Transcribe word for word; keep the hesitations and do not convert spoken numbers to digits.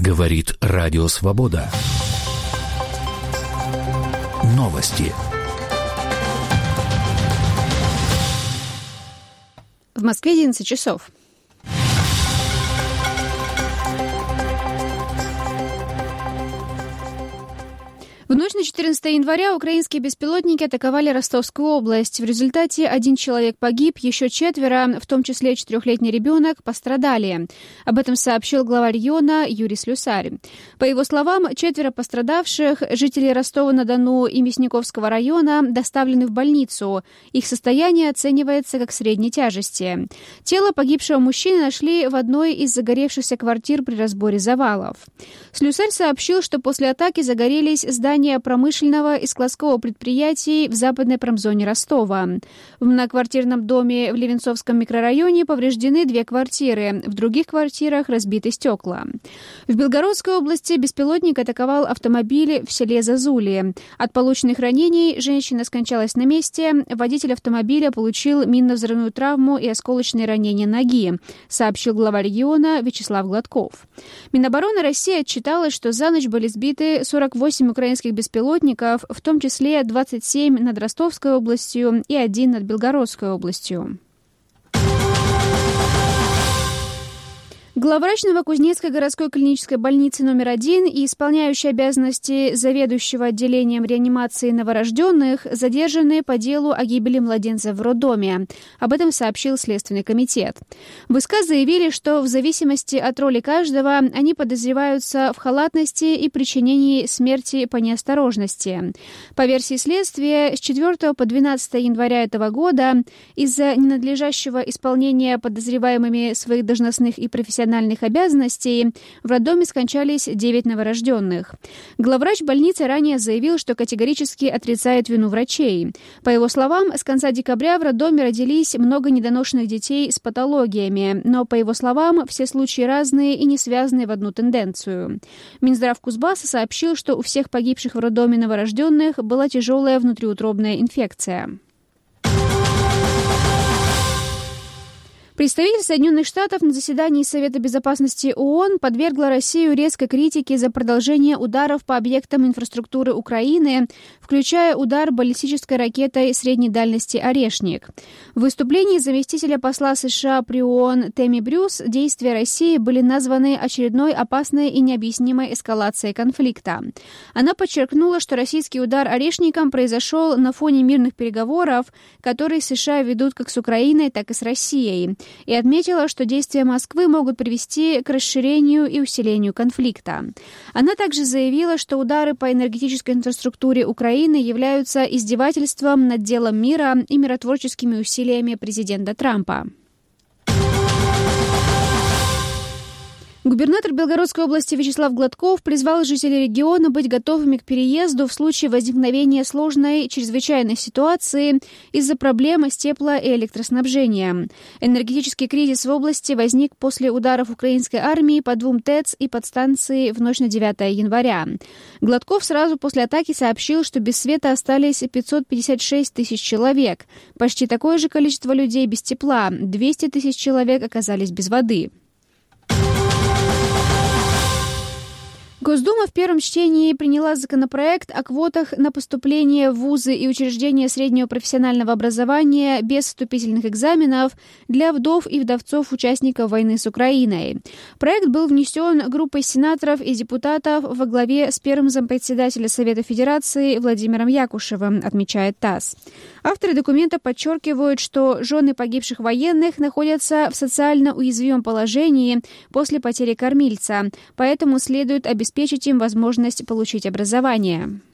Говорит Радио Свобода. Новости. В Москве одиннадцать часов. В ночь на четырнадцатое января украинские беспилотники атаковали Ростовскую область. В результате один человек погиб, еще четверо, в том числе четырехлетний ребенок, пострадали. Об этом сообщил глава региона Юрий Слюсарь. По его словам, четверо пострадавших, жители Ростова-на-Дону и Мясниковского района, доставлены в больницу. Их состояние оценивается как средней тяжести. Тело погибшего мужчины нашли в одной из загоревшихся квартир при разборе завалов. Слюсарь сообщил, что после атаки загорелись здания промышленного и складского предприятий в западной промзоне Ростова. В многоквартирном доме в Левенцовском микрорайоне повреждены две квартиры, в других квартирах разбиты стекла. В Белгородской области беспилотник атаковал автомобиль в селе Зазули. От полученных ранений женщина скончалась на месте, водитель автомобиля получил минно-взрывную травму и осколочные ранения ноги, сообщил глава региона Вячеслав Гладков. Минобороны России отчиталось, что за ночь были сбиты сорок восемь украинских беспилотников, в том числе двадцать семь над Ростовской областью и один над Белгородской областью. Главврач Новокузнецкой городской клинической больницы номер один и исполняющий обязанности заведующего отделением реанимации новорожденных задержаны по делу о гибели младенца в роддоме. Об этом сообщил Следственный комитет. В ИСК заявили, что в зависимости от роли каждого они подозреваются в халатности и причинении смерти по неосторожности. По версии следствия, с четвёртого по двенадцатое января этого года из-за ненадлежащего исполнения подозреваемыми своих должностных и профессиональных обязанностей в роддоме скончались девять новорожденных. Главврач больницы ранее заявил, что категорически отрицает вину врачей. По его словам, с конца декабря в роддоме родились много недоношенных детей с патологиями, но, по его словам, все случаи разные и не связаны в одну тенденцию. Минздрав Кузбасса сообщил, что у всех погибших в роддоме новорожденных была тяжелая внутриутробная инфекция. Представитель Соединенных Штатов на заседании Совета безопасности ООН подвергла Россию резкой критике за продолжение ударов по объектам инфраструктуры Украины, включая удар баллистической ракетой средней дальности «Орешник». В выступлении заместителя посла США при ООН Тэмми Брюс действия России были названы очередной опасной и необъяснимой эскалацией конфликта. Она подчеркнула, что российский удар «Орешником» произошел на фоне мирных переговоров, которые США ведут как с Украиной, так и с Россией, и отметила, что действия Москвы могут привести к расширению и усилению конфликта. Она также заявила, что удары по энергетической инфраструктуре Украины являются издевательством над делом мира и миротворческими усилиями президента Трампа. Губернатор Белгородской области Вячеслав Гладков призвал жителей региона быть готовыми к переезду в случае возникновения сложной чрезвычайной ситуации из-за проблем с тепло- и электроснабжением. Энергетический кризис в области возник после ударов украинской армии по двум ТЭЦ и подстанции в ночь на девятое января. Гладков сразу после атаки сообщил, что без света остались пятьсот пятьдесят шесть тысяч человек. Почти такое же количество людей без тепла. двести тысяч человек оказались без воды. Госдума в первом чтении приняла законопроект о квотах на поступление в вузы и учреждения среднего профессионального образования без вступительных экзаменов для вдов и вдовцов участников войны с Украиной. Проект был внесен группой сенаторов и депутатов во главе с первым зампредседателя Совета Федерации Владимиром Якушевым, отмечает ТАСС. Авторы документа подчеркивают, что жены погибших военных находятся в социально уязвимом положении после потери кормильца, поэтому следует обеспечить им возможность получить образование.